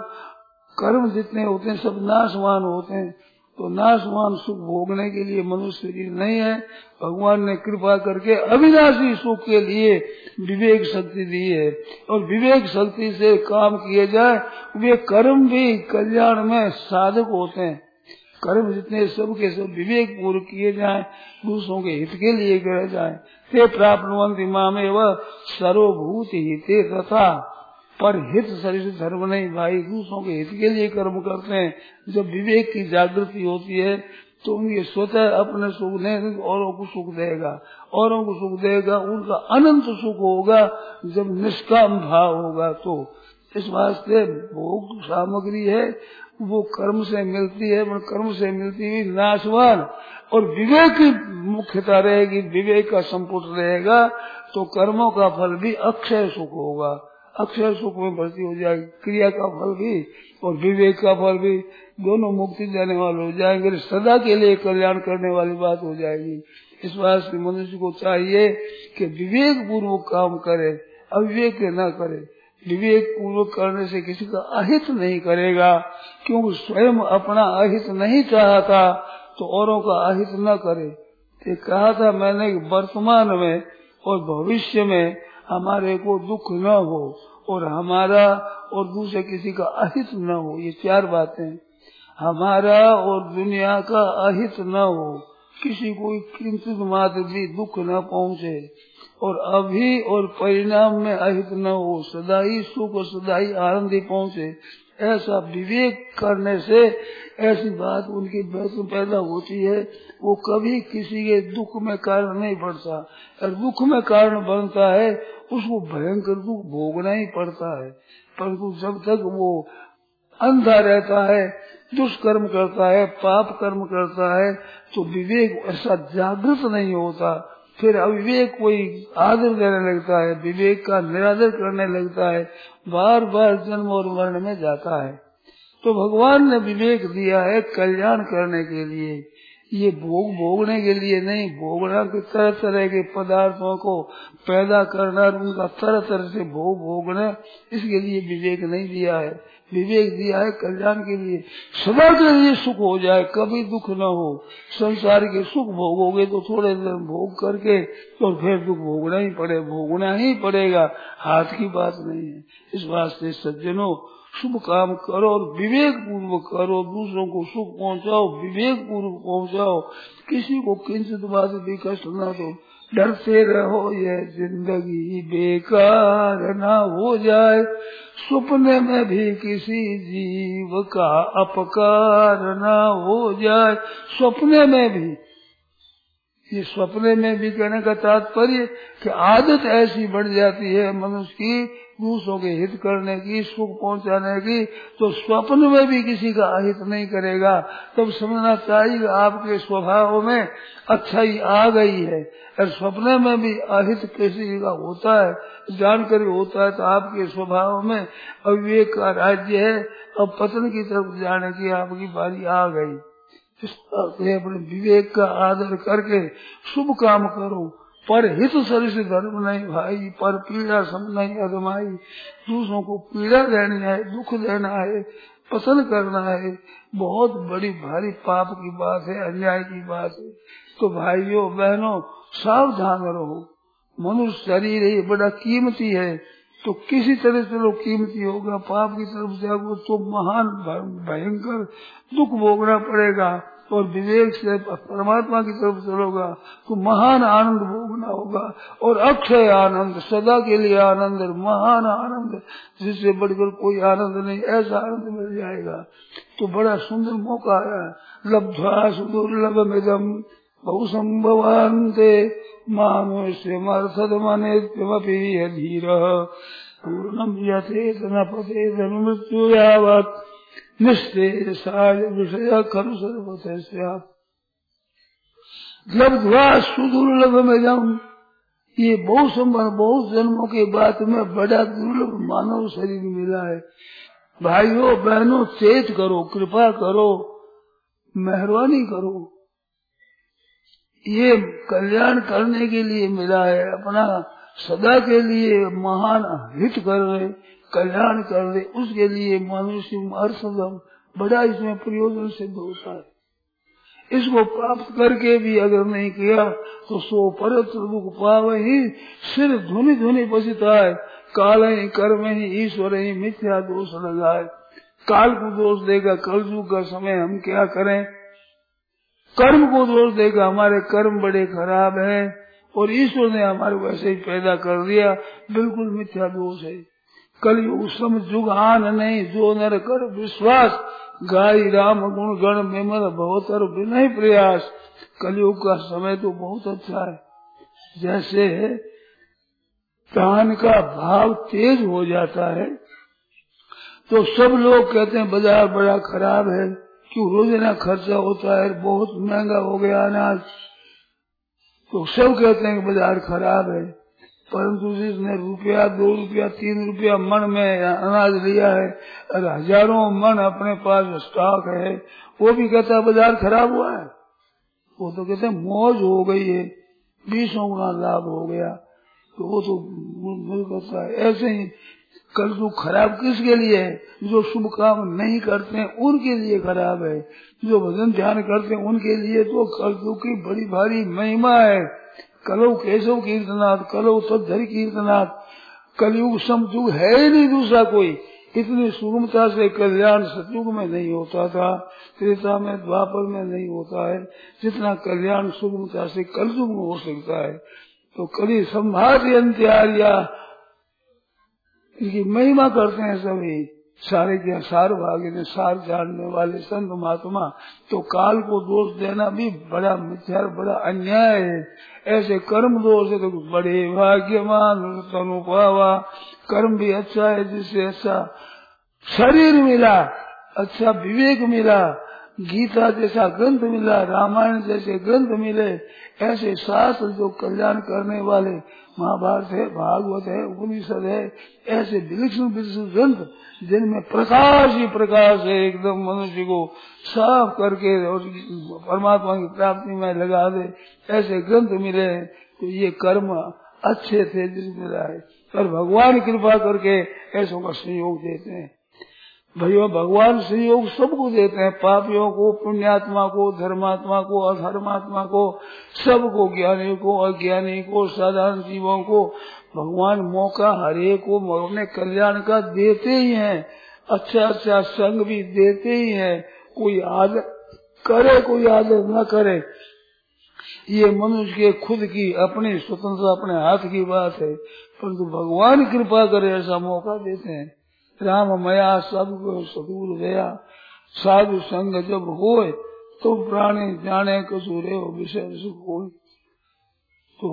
कर्म जितने होते हैं सब नाशवान होते हैं। तो नाशवान सुख भोगने के लिए मनुष्य शरीर नहीं है। भगवान ने कृपा करके अविनाशी सुख के लिए विवेक शक्ति दी है, और विवेक शक्ति से काम किए जाए वे कर्म भी कल्याण में साधक होते हैं। कर्म जितने सब के सब विवेक पूर्व किए जाएं, दूसरों के हित के लिए करे जाएं, ते प्राप्नुवन्ति मामेव सर्वभूत हिते तथा। पर हित शरीर धर्म नहीं भाई, दूसरों के हित के लिए कर्म करते हैं। जब विवेक की जागृति होती है तो उनके स्वतः अपने सुख नहीं, औरों को सुख देगा, औरों को सुख देगा, उनका अनंत सुख होगा जब निष्काम भाव होगा। तो इस वास्ते भोग सामग्री है वो कर्म से मिलती है, पर कर्म से मिलती हुई नाशवान, और विवेक की मुख्यता रहेगी, विवेक का संपुट रहेगा तो कर्मों का फल भी अक्षय सुख होगा, अक्षय सुख में बढ़ती हो जाएगी। क्रिया का फल भी और विवेक का फल भी दोनों मुक्ति देने वाले हो जाएंगे, सदा के लिए कल्याण करने वाली बात हो जाएगी। इस बात से मनुष्य को चाहिए कि विवेक पूर्वक काम करे, अविवेक न करे। विवेक पूर्वक करने से किसी का अहित नहीं करेगा, क्योंकि स्वयं अपना अहित नहीं चाहता तो औरों का अहित न करे। ये कहा था मैंने वर्तमान में और भविष्य में हमारे को दुख न हो और हमारा और दूसरे किसी का अहित न हो। ये चार बातें, हमारा और दुनिया का अहित न हो, किसी को किंचित मात्र भी दुख न पहुँचे, और अभी और परिणाम में अहित न हो, सदा ही सुख और सदा ही आनंद पहुँचे। ऐसा विवेक करने से ऐसी बात उनकी में पैदा होती है, वो कभी किसी के दुख में कारण नहीं पड़ता। और दुख में कारण बनता है उसको भयंकर दुख भोगना ही पड़ता है। परंतु जब तक वो अंधा रहता है, दुष्कर्म करता है, पाप कर्म करता है, तो विवेक ऐसा जागृत नहीं होता। फिर अविवेक कोई आदर देने लगता है, विवेक का निरादर करने लगता है, बार बार जन्म और मरण में जाता है। तो भगवान ने विवेक दिया है कल्याण करने के लिए, ये भोग भोगने के लिए नहीं। भोगना के तरह तरह के पदार्थों को पैदा करना, उनका तरह तरह से भोग भोगना, इसके लिए विवेक नहीं दिया है। विवेक दिया है कल्याण के लिए, सदा के लिए सुख हो जाए, कभी दुख न हो। संसार के सुख भोगोगे तो थोड़े दिन भोग करके तो फिर दुख भोगना ही पड़े, भोगना ही पड़ेगा, हाथ की बात नहीं है। इस वास्ते सज्जनों, शुभ काम करो और विवेक पूर्वक करो, दूसरों को सुख पहुंचाओ, विवेक पूर्वक पहुंचाओ, किसी को किंचित बात भी कष्ट न दो। डरते रहो यह जिंदगी बेकार न हो जाए, सपने में भी किसी जीव का अपकार न हो जाए। सपने में भी, ये सपने में भी कहने का तात्पर्य कि आदत ऐसी बढ़ जाती है मनुष्य की दूसरों के हित करने की, सुख पहुंचाने की, तो स्वप्न में भी किसी का अहित नहीं करेगा। तब समझना चाहिए आपके स्वभाव में अच्छाई आ गई है। और स्वप्न में भी अहित किसी का होता है, जानकर होता है, तो आपके स्वभाव में अविवेक का राज्य है। अब पतन की तरफ जाने की आपकी बारी आ गई। अपने विवेक का आदर करके शुभ काम करो। पर हित सरिस धर्म नहीं भाई, पर पीड़ा सम नहीं अदमाई। दूसरों को पीड़ा देनी है, दुख देना है, पसंद करना है, बहुत बड़ी भारी पाप की बात है, अन्याय की बात है। तो भाइयों बहनों सावधान रहो। मनुष्य शरीर है, बड़ा कीमती है, तो किसी तरह से लोग कीमती होगा, पाप की तरफ जाओगे तो महान भयंकर दुख भोगना पड़ेगा। और विवेक से परमात्मा की तरफ चलोगा तो महान आनंद भोगना होगा, और अक्षय आनंद, सदा के लिए आनंद, महान आनंद, जिससे बढ़कर कोई आनंद नहीं, ऐसा आनंद मिल जाएगा। तो बड़ा सुंदर मौका है। लब्ध्वा सुदुर्लभमिदं बहुसंभवान्ते मानुष्यमर्थद मनेत्यमपि धीरः पूर्णं यथेत न पतेत मृत्यु यावत् निस्तेषाय विषय खलु सर्वतः। लब्ध्वा सुदुर्लभमिदं, ये बहुत संभव, बहुत जन्मों के बाद में बड़ा दुर्लभ मानव शरीर मिला है। भाइयों बहनों चेत करो, कृपा करो, मेहरबानी करो। ये कल्याण करने के लिए मिला है, अपना सदा के लिए महान हित कर रहे, कल्याण कर रहे, उसके लिए मनुष्य अर्थदम बड़ा इसमें प्रयोजन सिद्ध होता है। इसको प्राप्त करके भी अगर नहीं किया तो सो परत दुख पाव ही सिर धुनि धुनि बचता है। काल ही कर्म ही ईश्वर ही मिथ्या दोष लगाए। काल को दोष देगा, कलयुग का समय हम क्या करें। कर्म को दोष देगा, हमारे कर्म बड़े खराब हैं, और ईश्वर ने हमारे वैसे ही पैदा कर दिया, बिल्कुल मिथ्या दोष है। कलयुग सम जुग आन नहीं, जो नर कर विश्वास, गाय राम गुण गण विमल भवतर विनय प्रयास। कलयुग का समय तो बहुत अच्छा है। जैसे धान का भाव तेज हो जाता है तो सब लोग कहते हैं बाजार बड़ा खराब है, क्यों रोजाना खर्चा होता है, बहुत महंगा हो गया अनाज, तो सब कहते हैं कि बाजार खराब है। परंतु जिसने रुपया दो रुपया तीन रुपया मन में अनाज लिया है और हजारों मन अपने पास स्टॉक है, वो भी कहता है बाजार खराब हुआ है। वो तो कहते हैं मौज हो गई है, बीसों गुना लाभ हो गया, तो वो तो मिल करता है। ऐसे ही कल तो खराब किसके लिए है, जो शुभ काम नहीं करते हैं उनके लिए खराब है। जो भजन ध्यान करते हैं उनके लिए तो कलयुग की बड़ी भारी महिमा है। कलौ केशव कीर्तनाथ, कलौ तद्धरि कीर्तनाथ। कलयुग समयुग है ही नहीं दूसरा कोई। इतनी सुगमता से कल्याण सतयुग में नहीं होता था, त्रेता में द्वापर में नहीं होता है, जितना कल्याण सुगमता से कलयुग में हो सकता है। तो कली संभाव्य अंत्यार्या, इसकी महिमा करते हैं सभी। सारे के सार भागे ने सार जानने वाले संत महात्मा, तो काल को दोष देना भी बड़ा मिथ्या, बड़ा अन्याय है। ऐसे कर्म दोष है तो बड़े भाग्यवान तनु पावा। कर्म भी अच्छा है जिससे अच्छा शरीर मिला, अच्छा विवेक मिला, गीता जैसा ग्रंथ मिला, रामायण जैसे ग्रंथ मिले, ऐसे शास्त्र जो कल्याण करने वाले, महाभारत है, भागवत है, उपनिषद है, ऐसे विलक्षण विलक्षण ग्रंथ जिनमें प्रकाश ही प्रकाश है, एकदम मनुष्य को साफ करके और परमात्मा की प्राप्ति में लगा दे, ऐसे ग्रंथ मिले। तो ये कर्म अच्छे थे जिसमें मिला है, पर भगवान कृपा करके ऐसों का सहयोग देते हैं। भैया भगवान सहयोग सबको देते हैं, पापियों को, पुण्यात्मा को, धर्मात्मा को, अधर्मात्मा को, सबको, ज्ञानी को, अज्ञानी को, साधारण जीवों को भगवान मौका हरेक को अपने कल्याण का देते ही हैं। अच्छा अच्छा संग भी देते ही हैं। कोई आदर करे कोई आदर न करे, ये मनुष्य के खुद की अपनी स्वतंत्रता अपने हाथ की बात है, परंतु भगवान कृपा करे ऐसा मौका देते हैं। राम मया सब सदूर गया, साधु संग जब होए तो प्राणी जाने कसूरे हो विषय सुख हो। तो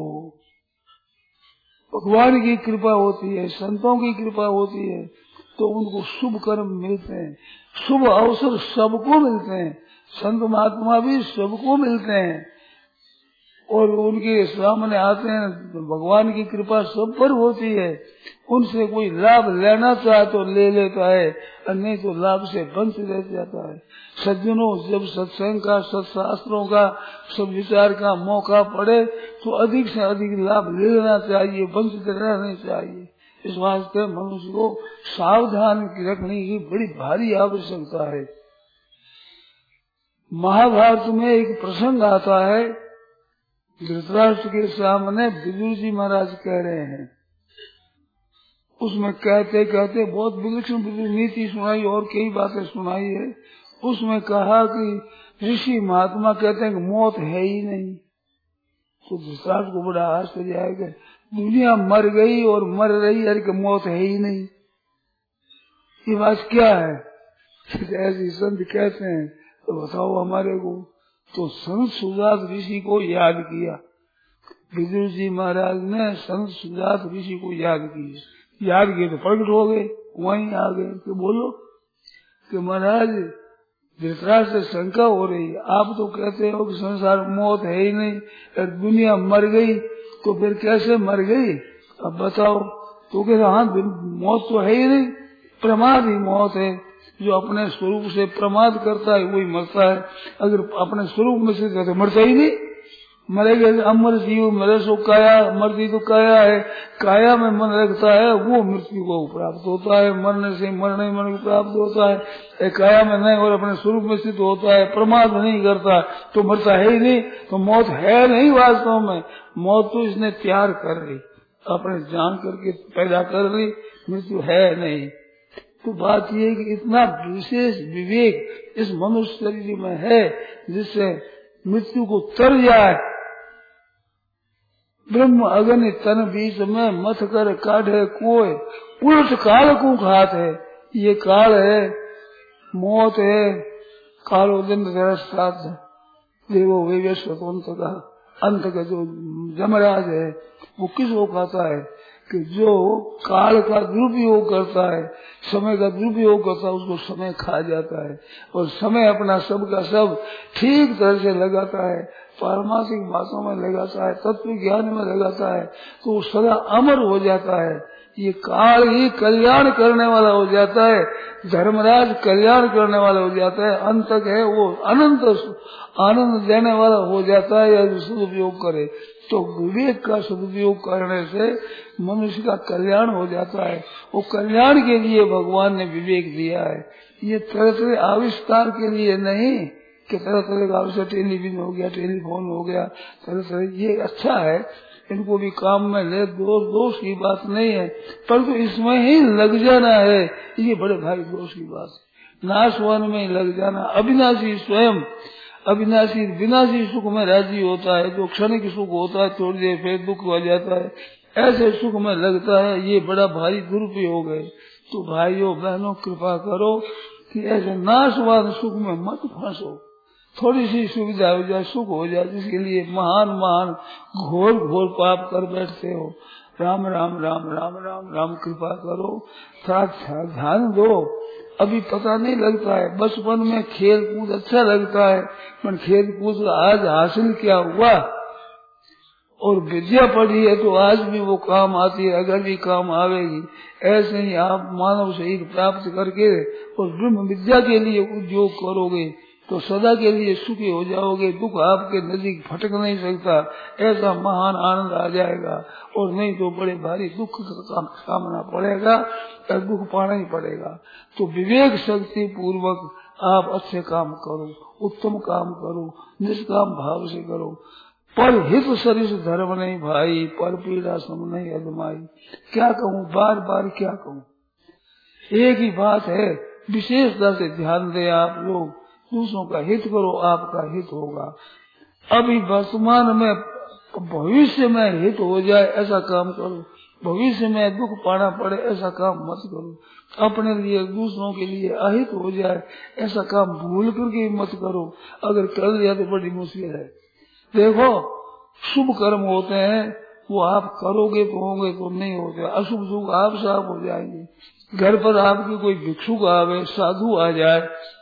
भगवान की कृपा होती है, संतों की कृपा होती है, तो उनको शुभ कर्म मिलते हैं, शुभ अवसर सबको मिलते हैं। संत महात्मा भी सबको मिलते हैं और उनके सामने आते हैं। भगवान की कृपा सब पर होती है। उनसे कोई लाभ लेना चाहे तो ले लेता है, और नहीं तो लाभ से वंचित रह जाता है। सज्जनों, जब सत्संग का, सत्शास्त्रों का, सब विचार का मौका पड़े तो अधिक से अधिक लाभ ले लेना चाहिए, वंचित रहना चाहिए। इस वास्ते मनुष्य को सावधान रखने की बड़ी भारी आवश्यकता है। महाभारत में एक प्रसंग आता है, धृतराष्ट्र के सामने विदुर जी महाराज कह रहे हैं। उसमें कहते कहते बहुत विलक्षण नीति सुनाई और कई बातें सुनाई है। उसमें कहा कि ऋषि महात्मा कहते हैं कि मौत है ही नहीं। तो धृतराष्ट्र को बड़ा आश्चर्य आएगा, दुनिया मर गई और मर रही है कि मौत है ही नहीं, ये बात क्या है? ऐसी संत कहते हैं, तो बताओ हमारे को। तो संत सुजात ऋषि को याद किया। विदुर जी महाराज ने संत सुजात ऋषि को याद किया, याद किए तो प्रकट हो गए, वहीं आ गए कि बोलो कि महाराज धृतराष्ट्र से शंका हो रही है, आप तो कहते हो कि संसार मौत है ही नहीं, अगर दुनिया मर गई तो फिर कैसे मर गई, अब बताओ। तो कहते हाँ मौत तो है ही नहीं, प्रमाद ही मौत है। जो अपने स्वरूप से प्रमाद करता है वही मरता है, अगर अपने स्वरूप में से तो मरता ही नहीं। मरेगा अमर जीव मरे सो काया, मरती तो काया है, काया में मन रखता है वो मृत्यु को प्राप्त होता है, मरने से मरने मन को प्राप्त होता है। काया में नहीं और अपने स्वरूप में स्थित होता है, प्रमाद नहीं करता तो मरता है ही नहीं। तो मौत है नहीं वास्तव में, मौत तो इसने तैयार कर ली, अपने जान करके पैदा कर ली, मृत्यु है नहीं। तो बात यह कि इतना विशेष विवेक इस मनुष्य शरीर में है जिससे मृत्यु को तर जाए। ब्रह्म अग्नि तन बीच में मथ कर काढ़े कोय, उलट काल को घात है। ये काल है, मौत है, कालो दिन श्राद्ध देवो विवेक स्वतंत्र का अंत का जो जमराज है वो किसको कहता है कि जो काल का दुरुपयोग करता है, समय का दुरुपयोग करता है, उसको समय खा जाता है और समय अपना सब का सब ठीक तरह से लगाता है, पारमार्थिक बातों में लगाता है, तत्व ज्ञान में लगाता है, तो वो सदा अमर हो जाता है। ये काल ही कल्याण करने वाला हो जाता है, धर्मराज कल्याण करने वाला हो जाता है, अंतक है वो अनंत आनंद देने वाला हो जाता है। यदि सदुपयोग करे तो विवेक का सदुपयोग करने से मनुष्य का कल्याण हो जाता है। वो कल्याण के लिए भगवान ने विवेक दिया है, ये तरह तरह आविष्कार के लिए नहीं कि तरह तरह का आविष्कार, टेलीविजन हो गया, टेलीफोन हो गया, तरह तरह ये अच्छा है, इनको भी काम में ले, दोष दोष की बात नहीं है, परंतु तो इसमें ही लग जाना है, ये बड़े भारी दोष की बात है। नाशवान में ही लग जाना। अविनाशी स्वयं अविनाशी विनाशी सुख में राजी होता है, जो क्षणिक सुख होता है थोड़ी देर फिर दुख हो जाता है, ऐसे सुख में लगता है ये बड़ा भारी दुरुपयोग है। तो भाइयों बहनों कृपा करो कि ऐसे नाशवान सुख में मत फंसो। थोड़ी सी सुविधा हो जाए, सुख हो जाए, जिसके लिए महान महान घोर घोर पाप कर बैठते हो। राम राम राम राम राम राम कृपा करो, थोड़ा ध्यान दो। अभी पता नहीं लगता है, बचपन में खेल कूद अच्छा लगता है, पर खेल कूद आज हासिल क्या हुआ, और विद्या पढ़ी है तो आज भी वो काम आती है, अगर भी काम आवेगी। ऐसे ही आप मानव शरीर प्राप्त करके और ब्रह्म विद्या के लिए उद्योग करोगे तो सदा के लिए सुखी हो जाओगे। दुख आपके नजदीक फटक नहीं सकता, ऐसा महान आनंद आ जाएगा। और नहीं तो बड़े भारी दुख का सामना पड़ेगा, या दुख पाना ही पड़ेगा। तो विवेक शक्ति पूर्वक आप अच्छे काम करो, उत्तम काम करो, निष्काम भाव से करो। पर हित सरिस धर्म नहीं भाई, पर पीड़ा सम नहीं अदमाई। क्या कहूँ, बार बार क्या कहूँ, एक ही बात है, विशेषता से ध्यान दे आप लोग। दूसरों का हित करो, आपका हित होगा। अभी वर्तमान में, भविष्य में हित हो जाए ऐसा काम करो, भविष्य में दुख पाना पड़े ऐसा काम मत करो। अपने लिए दूसरों के लिए अहित हो जाए ऐसा काम भूल करके मत करो। अगर कर लिया तो बड़ी मुश्किल है। देखो, शुभ कर्म होते हैं वो आप करोगे तो होंगे, तो नहीं होते। अशुभ शुभ आप साफ हो जाएंगे। घर पर आपके कोई भिक्षुक आवे, साधु आ जाए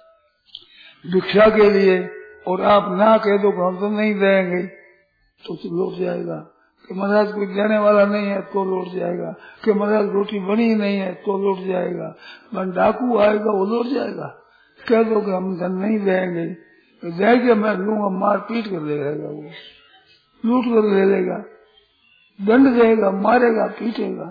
भिक्षा के लिए, और आप ना कह दो हम तो नहीं देंगे, तो लौट जाएगा। कि महाराज कोई देने वाला नहीं है तो लौट जाएगा। कि महाराज रोटी बनी नहीं है तो लौट जाएगा। मन डाकू आएगा वो लौट जाएगा। कह दो कि हम धन नहीं देंगे, तो जाएगा मैं लूंगा, मार पीट कर ले लेगा, वो लूट कर ले लेगा, दंड देगा, मारेगा, पीटेगा।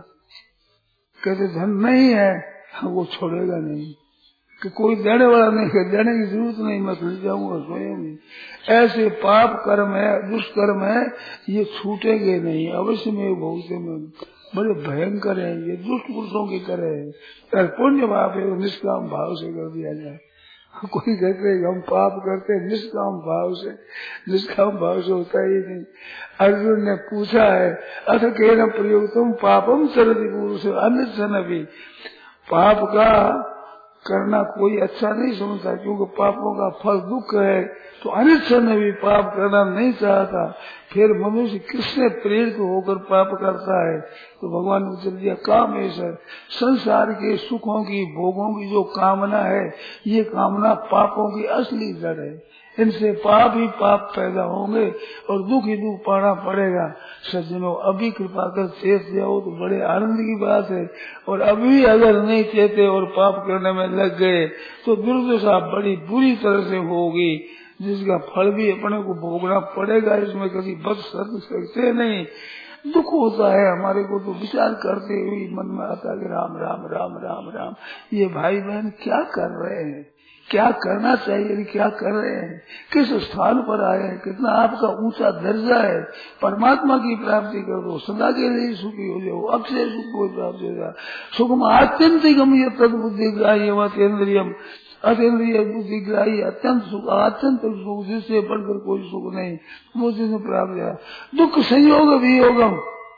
कहते धन नहीं है, वो छोड़ेगा नहीं। कि कोई देने वाला नहीं है, देने की जरूरत नहीं, मैं खरीद जाऊंगा स्वयं ही। ऐसे पाप कर्म है, दुष्कर्म है, ये छूटेंगे नहीं। अवश्य में बहुत में बड़े भयंकर है, ये दुष्ट पुरुषों की तरह है। पुण्य पाप है, निष्काम भाव से कर दिया जाए। कोई कहते हम पाप करते निष्काम भाव से, निष्काम भाव से होता ही नहीं। अर्जुन ने पूछा है, अथ केन प्रयोग तुम पापम चरति पुरुष अन्य भी। पाप का करना कोई अच्छा नहीं समझता, क्योंकि पापों का फल दुख है। तो अनिच्छा में भी पाप करना नहीं चाहता। फिर मनुष्य किसने प्रेरित होकर पाप करता है? तो भगवान ने चल दिया कामेश्वर। संसार के सुखों की, भोगों की जो कामना है, ये कामना पापों की असली जड़ है। इनसे पाप ही पाप पैदा होंगे और दुख ही दुख पाना पड़ेगा। सज्जनों, अभी कृपा कर चेत जाओ तो बड़े आनंद की बात है। और अभी अगर नहीं चेते और पाप करने में लग गए तो दुर्दशा बड़ी बुरी तरह से होगी, जिसका फल भी अपने को भोगना पड़ेगा। इसमें कभी बच सकते नहीं। दुख होता है हमारे को, तो विचार करते हुए मन में आता है कि राम राम राम राम राम, ये भाई बहन क्या कर रहे हैं, क्या करना चाहिए, क्या कर रहे हैं, किस स्थान पर आए हैं, कितना आपका ऊंचा दर्जा है। परमात्मा की प्राप्ति करो, सदा के लिए सुखी हो जाओ, अक्षय सुख को प्राप्त हो जाए। सुखम आत्यंतिकम ये तद बुद्धि ग्राह्य अतीन्द्रियम, अतीन्द्रिय बुद्धि ग्राह्य अत्यंत सुख, अत्यंत सुख, जिससे बढ़कर कोई सुख नहीं, वो जिसमें प्राप्त है। दुख संयोग वियोगम,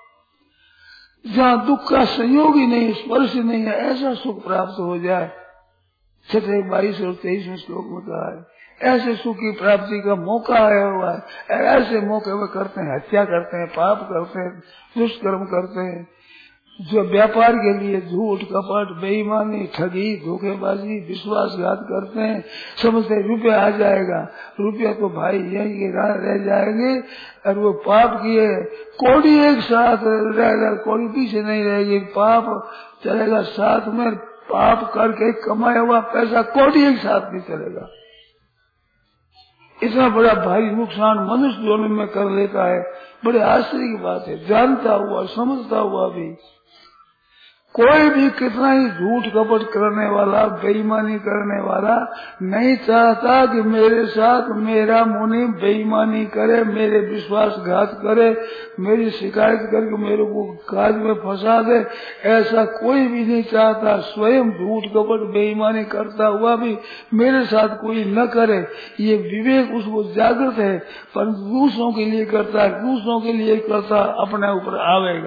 जहाँ दुख का संयोग ही नहीं, स्पर्श नहीं है, ऐसा सुख प्राप्त हो जाए। छठे बाईस और तेईसवें श्लोक में कहा है, ऐसे सुख की प्राप्ति का मौका आया हुआ है। ऐसे मौके में करते हैं, हत्या करते हैं, पाप करते हैं, दुष्कर्म करते हैं, जो व्यापार के लिए झूठ कपट बेईमानी ठगी धोखेबाजी विश्वासघात करते हैं। समझते रुपया आ जाएगा, रुपया तो भाई यही रह जाएंगे। और वो पाप किए कौड़ी एक साथ रहेगा, कौड़ी पीछे नहीं रहेगी, पाप चलेगा साथ में। पाप करके कमाया हुआ पैसा कौड़ी एक साथ नहीं चलेगा। इतना बड़ा भारी नुकसान मनुष्य जीवन में कर लेता है। बड़े आश्चर्य की बात है। जानता हुआ समझता हुआ भी कोई भी कितना ही झूठ कपट करने वाला, बेईमानी करने वाला नहीं चाहता कि मेरे साथ मेरा मुनि बेईमानी करे, मेरे विश्वासघात करे, मेरी शिकायत करके मेरे को काज में फंसा दे। ऐसा कोई भी नहीं चाहता। स्वयं झूठ कपट बेईमानी करता हुआ भी मेरे साथ कोई न करे, ये विवेक उसको जागृत है। पर दूसरों के लिए करता है, दूसरों के लिए करता, अपने ऊपर आवेगा।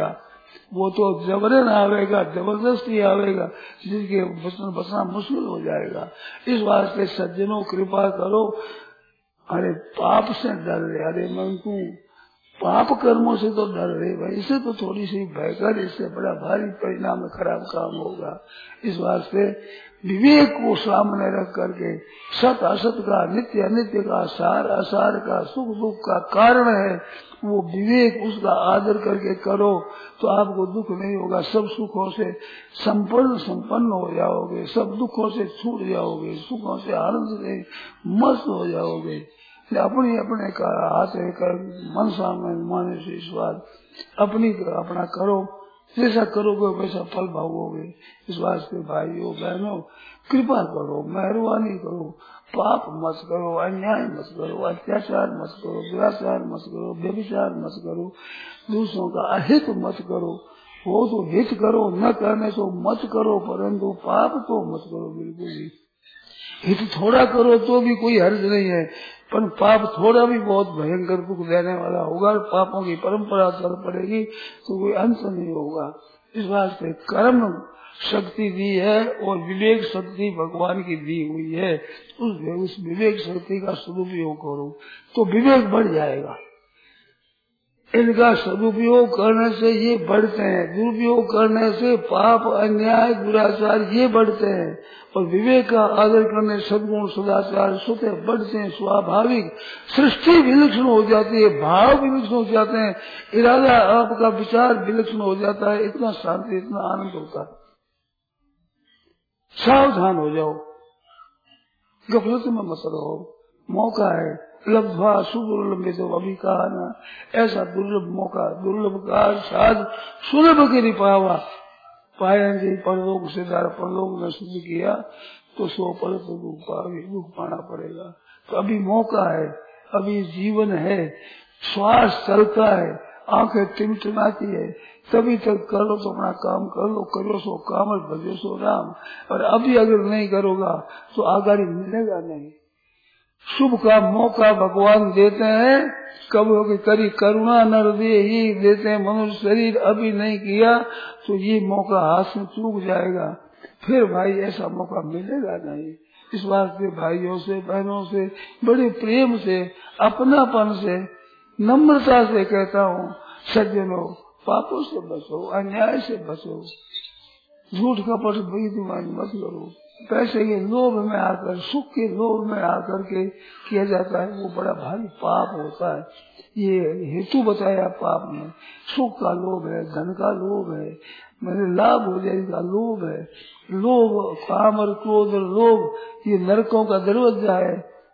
वो तो जबरन आवेगा, जबरदस्ती आवेगा, जिसके बचना बचना मुश्किल हो जाएगा। इस वास्ते सज्जनों कृपा करो। अरे पाप से डर रहे, अरे मैं तू पाप कर्मों से तो डर रहे भाई, इससे तो थोड़ी सी भय कर, इससे बड़ा भारी परिणाम खराब काम होगा। इस वास्ते विवेक को सामने रख करके सत असत का, नित्य अनित्य का, सार असार का, सुख दुख का कारण है वो विवेक, उसका आदर करके करो तो आपको दुख नहीं होगा। सब सुखों से संपन्न संपन्न हो जाओगे, सब दुखों से छूट जाओगे, सुखों से आनंद से मस्त हो जाओगे। अपनी अपने का हाथ है कर मन सामने माने से इस बात अपनी अपना करो, जैसा करोगे वैसा फल भागोगे। इस वास्ते भाइयों बहनों कृपा करो, मेहरबानी करो, पाप मत करो, अन्याय मत करो, अत्याचार मत करो, दुराचार मत करो, व्यभिचार मत करो, दूसरों का अहित मत करो। वो तो हित करो, न करने तो मत करो, परंतु पाप तो मत करो बिल्कुल भी। हित थोड़ा करो तो भी कोई हर्ज नहीं है, पर पाप थोड़ा भी बहुत भयंकर दुख देने वाला होगा। पापों की परंपरा चल पड़ेगी तो कोई अंत नहीं होगा। इस वास्ते कर्म शक्ति दी है और विवेक शक्ति भगवान की दी हुई है। उस, उस विवेक शक्ति का सदुपयोग करो तो विवेक बढ़ जाएगा। इनका सदुपयोग करने से ये बढ़ते हैं, दुरुपयोग करने से पाप अन्याय दुराचार ये बढ़ते हैं। और विवेक का आदर करने सद्गुण सदाचार स्वतः बढ़ते हैं। स्वाभाविक सृष्टि विलक्षण हो जाती है, भाव विलक्षण हो जाते हैं, इरादा आपका विचार विलक्षण हो जाता है। इतना शांति, इतना आनंद होता है। सावधान हो जाओ, गफलत में मत रहो। मौका है, लब्धवा सुदुर्लभ में तो अभी कहा ना, ऐसा दुर्लभ मौका, दुर्लभ का साध सुलभ के रिपावा पाएंगे। परलोक से द्वारा परलोक में सिद्ध किया तो सो पर तो दुख पाना पड़ेगा। तो अभी मौका है, अभी जीवन है, श्वास चलता है, आंखें टिमटिमाती है, तभी तक कर लो तो अपना काम कर लो। करो सो काम और भजो सो राम। और अभी अगर नहीं करोगा तो आगाड़ी मिलेगा नहीं। शुभ का मौका भगवान देते हैं, कब होगी करी करुणा नर दे ही देते हैं मनुष्य शरीर। अभी नहीं किया तो ये मौका हाथ से चूक जाएगा, फिर भाई ऐसा मौका मिलेगा नहीं। इस वास्ते भाइयों से बहनों से बड़े प्रेम से अपनापन से नम्रता से कहता हूँ, सज्जनों पापों से बचो, अन्याय से बचो, झूठ कपट बेईमानी मत करो। पैसे के लोभ में आकर, सुख के लोभ में आकर के किया जाता है वो बड़ा भारी पाप होता है। ये हेतु बताया पाप में, सुख का लोभ है, धन का लोभ है, मेरे लाभ हो जाएगा लोभ है। लोभ, काम और क्रोध और लोभ ये नरकों का दरवाजा है।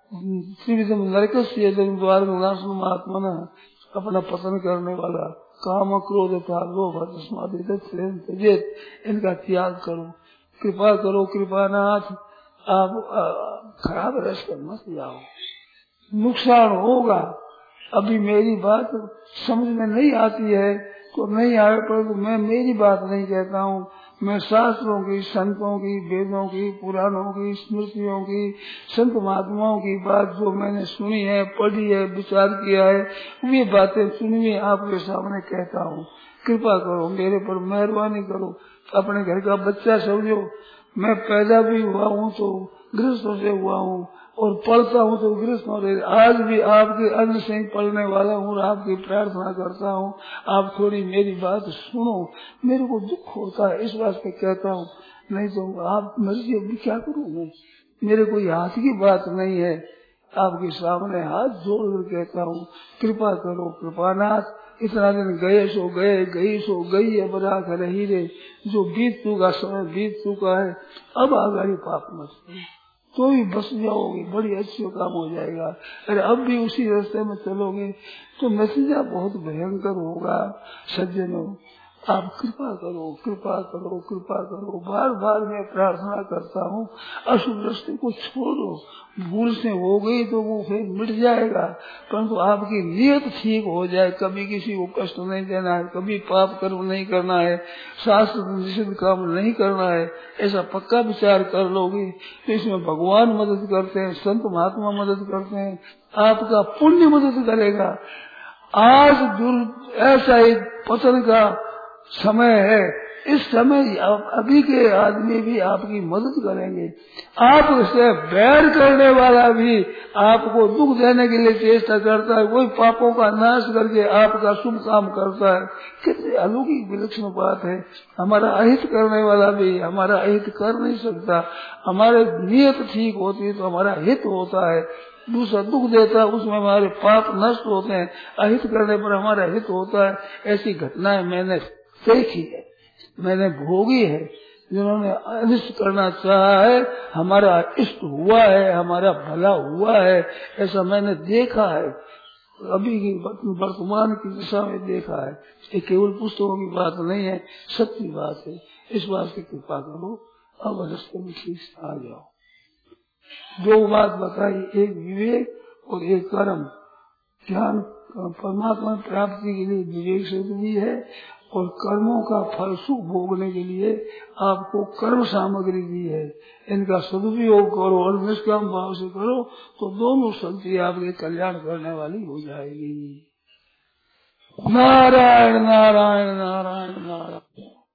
नरक से द्वार महात्मा अपना पतन करने वाला काम क्रोध था लोभ तस्मात्, इनका त्याग करो। कृपा करो कृपानाथ, आप खराब रास्ते मत जाओ, नुकसान होगा। अभी मेरी बात समझ में नहीं आती है तो नहीं आए, परंतु मैं मेरी बात नहीं कहता हूँ, मैं शास्त्रों की, संतों की, वेदों की, पुराणों की, स्मृतियों की, संत महात्माओं की बात जो मैंने सुनी है, पढ़ी है, विचार किया है, वे बातें सुनिए आपके सामने कहता हूँ। कृपा करो, मेरे पर मेहरबानी करो। अपने घर का बच्चा समझो, मैं पैदा भी हुआ हूँ तो गृहस्थों से हुआ हूँ और पढ़ता हूँ तो गृहस्थों से। आज भी आपके अन्न से पढ़ने वाला हूँ और आपकी प्रार्थना करता हूँ, आप थोड़ी मेरी बात सुनो। मेरे को दुख होता है इस बात पे कहता हूँ, नहीं तो आप मर्जी अभी क्या करूँ मैं, मेरे कोई हाथ की बात नहीं है। आपके सामने हाथ जोड़ कर कहता हूँ, कृपा करो कृपानाथ। इतना दिन गए सो गए, गई सो गई है, बरा कर रही रे, जो बीत चुका समय बीत चुका है, अब आगाड़ी पाप मत करो तो भी बस जाओगे, बड़ी अच्छी काम हो जाएगा। अरे अब भी उसी रास्ते में चलोगे तो नतीजा बहुत भयंकर होगा। सज्जनों आप कृपा करो कृपा करो कृपा करो, बार बार मैं प्रार्थना करता हूँ, अशुभ रास्ते को छोड़ो। भूल से हो गई तो वो फिर मिट जाएगा, परंतु आपकी नियत ठीक हो जाए। कभी किसी को कष्ट नहीं देना है, कभी पाप कर्म नहीं करना है, शास्त्र निषिद्ध काम नहीं करना है, ऐसा पक्का विचार कर लोगे तो इसमें भगवान मदद करते हैं, संत महात्मा मदद करते हैं, आपका पुण्य मदद करेगा। आज दुर ऐसा एक पतन का समय है, इस समय अभी के आदमी भी आपकी मदद करेंगे। आपसे बैर करने वाला भी आपको दुख देने के लिए चेष्टा करता है, वही पापों का नाश करके आपका शुभ काम करता है। कितनी अलौकिक विलक्षण बात है। हमारा अहित करने वाला भी हमारा अहित कर नहीं सकता। हमारे नियत ठीक होती है तो हमारा हित होता है। दूसरा दुख देता है उसमें हमारे पाप नष्ट होते हैं, अहित करने पर हमारा हित होता है। ऐसी घटनाएं मैंने देखी है, मैंने भोगी है। जिन्होंने अनिष्ट करना चाहा है हमारा इष्ट हुआ है, हमारा भला हुआ है, ऐसा मैंने देखा है। अभी की वर्तमान की दिशा में देखा है। ये केवल पुस्तकों की बात नहीं है, सत्य बात है। इस बात की कृपा करो, अब रास्ते में ठीक आ जाओ। दो बात बताई, एक विवेक और एक कर्म। ज्ञान परमात्मा प्राप्ति के लिए विवेक से भी है और कर्मों का फल सुख भोगने के लिए आपको कर्म सामग्री दी है। इनका सदुपयोग करो और निष्काम भाव से करो तो दोनों शक्ति आपके कल्याण करने वाली हो जाएगी। नारायण नारायण नारायण नारायण।